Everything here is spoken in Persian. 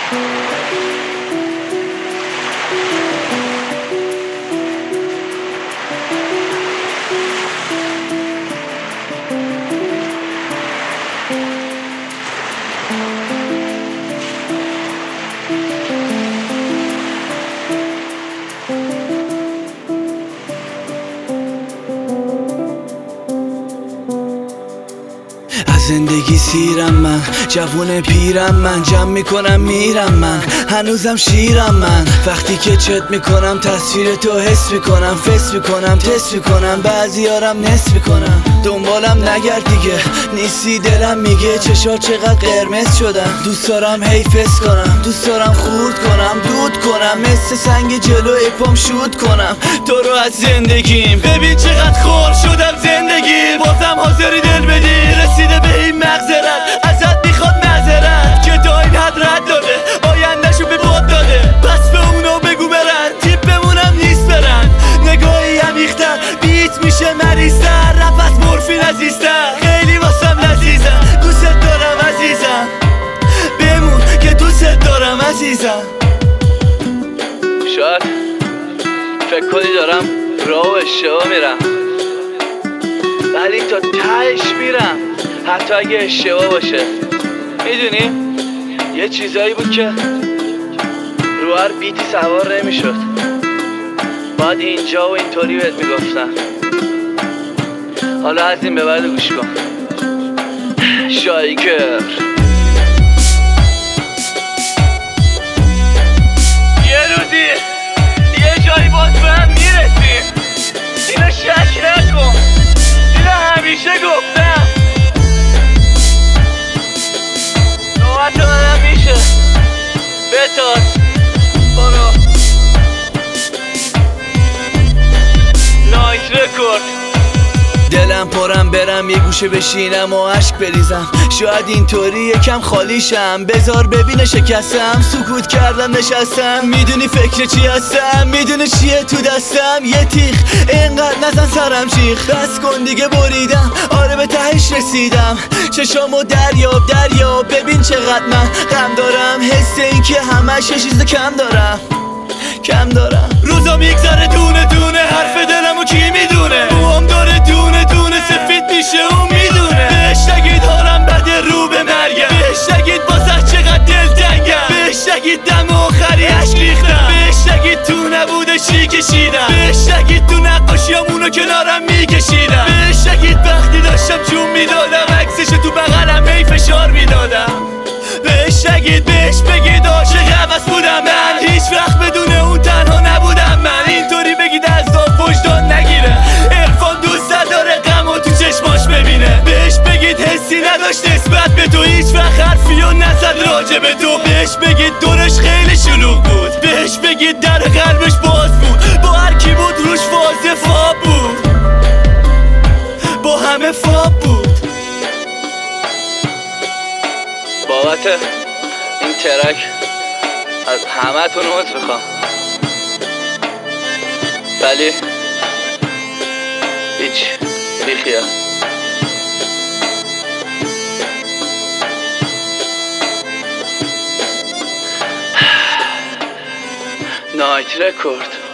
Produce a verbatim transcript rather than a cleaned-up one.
زندگی سیرم من، جوون پیرم من، جمع میکنم میرم من، هنوزم شیرم من. وقتی که چت میکنم تصویر تو حس میکنم، فس میکنم، تست میکنم، بعضی یارم نصف میکنم. دنبالم نگرد دیگه، نیستی دلم میگه چشا چقدر قرمز شدن. دوست دارم هی فس کنم، دوست دارم خورد کنم، دود کنم، مثل سنگ جلوی پام شود کنم تو رو از زندگیم. ببین چقدر خور شدم زندگی، بازم حاضری دل بدی، رسیده به این مغزرت، ازت میخواد معذرت که تا این حد رد داده، آیندهشو به باد داده. پس به اونا بگو برن، تیپ بمونم نیست برن، نگاهی عمیق‌تر، بیت میشه مریض‌تر، رپ از مورفین عزیزتر، خیلی واسم لذیذم، دوست دارم عزیزم، بمون که دوست دارم عزیزم. شاید فکر کنی دارم راه و اشتباه میرم، ولی تا تهش میرم حتی اگه اشتباه باشه. میدونی یه چیزایی بود که رو هر بیتی سوار نمیشد، باید اینجا و اینطوری بهت میگفتم. حالا از این به بعد گوش کن. شایگر یه روزی یه جایی باز به هم میرسیم، اینو شک نکن، اینو همیشه گفتم. نوبت منم میشه، بتاز برو. نایت رکورد. دلم پرم برم یه گوشه بشینم و عشق بریزم، شاید اینطوری یکم خالیشم، بذار ببینه شکستم، سکوت کردم نشستم. میدونی فکر چی هستم، میدونی چیه تو دستم، یه تیخ اینقدر نزن سرم چیخ، بس کن دیگه بریدم، آره به تهش رسیدم. چشامو دریاب دریاب، ببین چقدر من غم دارم، حس این که همش یه چیز کم دارم کم دارم. روزا میگذره دونه دونه، حرف دلمو کی میدونه، موام داره دونه دونه سفید میشه اون میدونه. بهش نگید حالم بده رو به مرگم، بهش نگید واسه چقدر دل تنگم، بهش نگید دم آخری عشق ریختم، بهش نگید تو نبوده چی کشیدم، بهش نگید تو نقاشیامونو کنارم میکشیدم، بهش نگید وقتی داشتم جون میدادم عکسشو تو بغلم هی فشار میدادم، بهش نگید بهش بگید عاشق عوض بودم من، هیچ وقت بدون اون تنها نبودم من. اینطوری بگید از داد وجدان نگیره، عرفان دوست نداره غمو تو چشماش ببینه، بهش بگید حسی نداشت نسبت به تو، هیچ وقت حرفیو نزد راجع به تو، بهش بگید دورش خیلی شلوغ بود، بهش بگید در قلبش باز بود، با هر کی بود روش واضح فاب بود، با همه فاب بود. بابت این ترک از همه تون عذر میخوام، ولی هیچ بیخیال. نایت رکورد.